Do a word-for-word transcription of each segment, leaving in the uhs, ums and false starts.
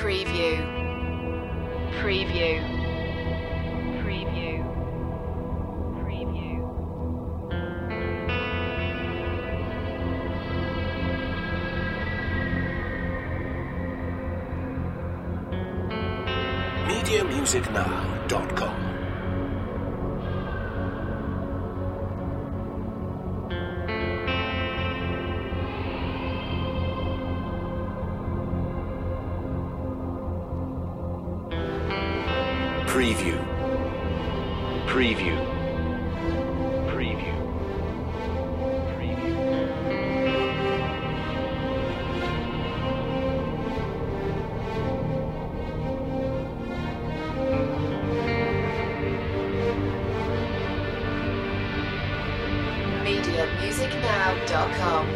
Preview. Preview. Preview. Preview. media music now dot com. Preview. Preview. Preview. Preview. media music now dot com.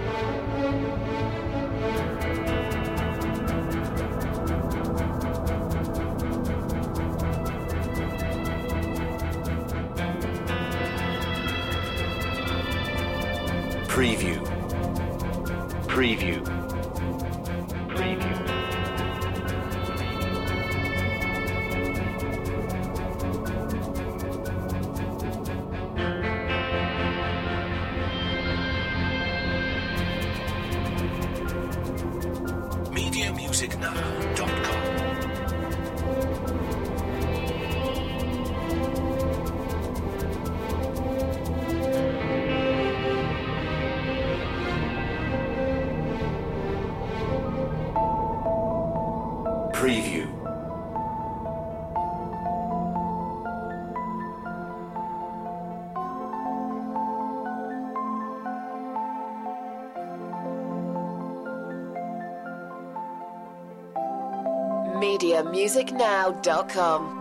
Preview. Preview. Preview. media music now dot com. Preview. media music now dot com.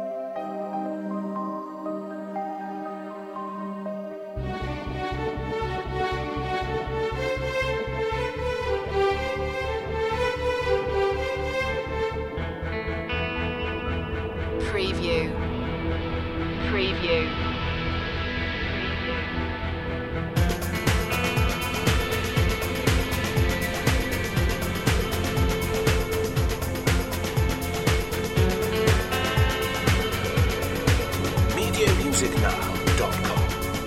Preview. Preview. media music now dot com.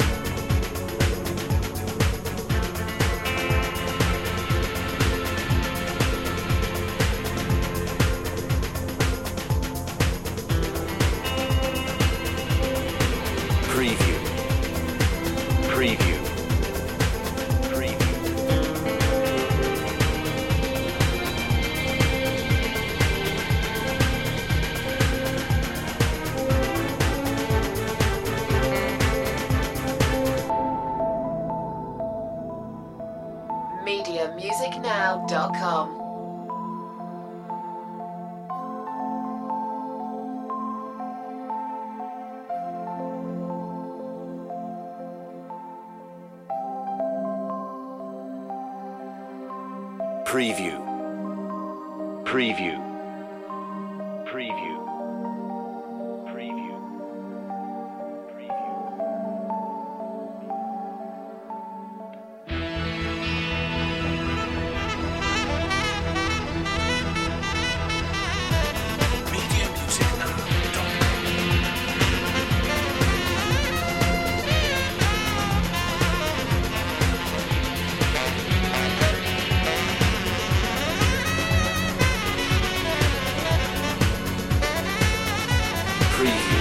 Preview. Preview. Preview. media music now dot com. Preview. Preview. Preview. Preview. Preview. media music now dot com. Preview.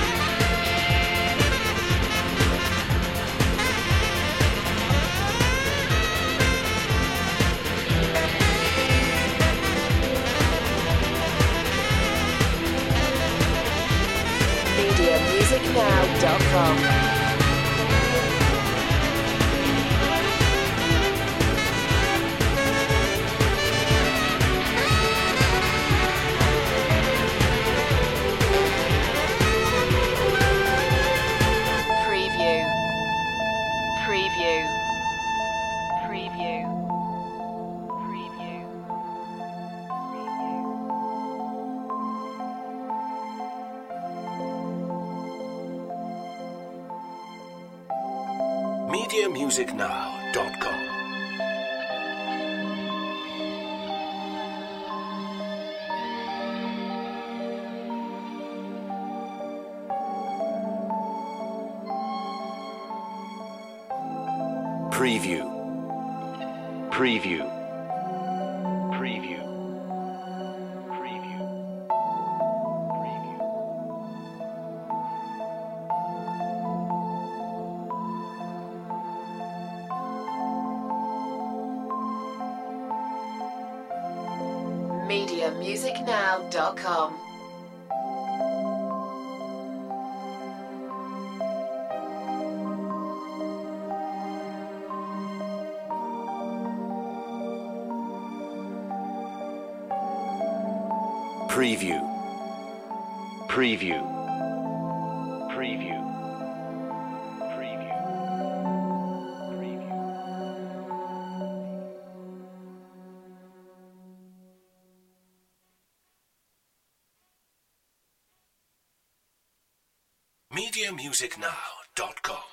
media music now dot com. Preview. Preview. Preview. Preview. media music now dot com. Preview. Preview. Preview. Preview. Preview. media music now dot com. Preview. Preview. Preview. Preview. Preview. media music now dot com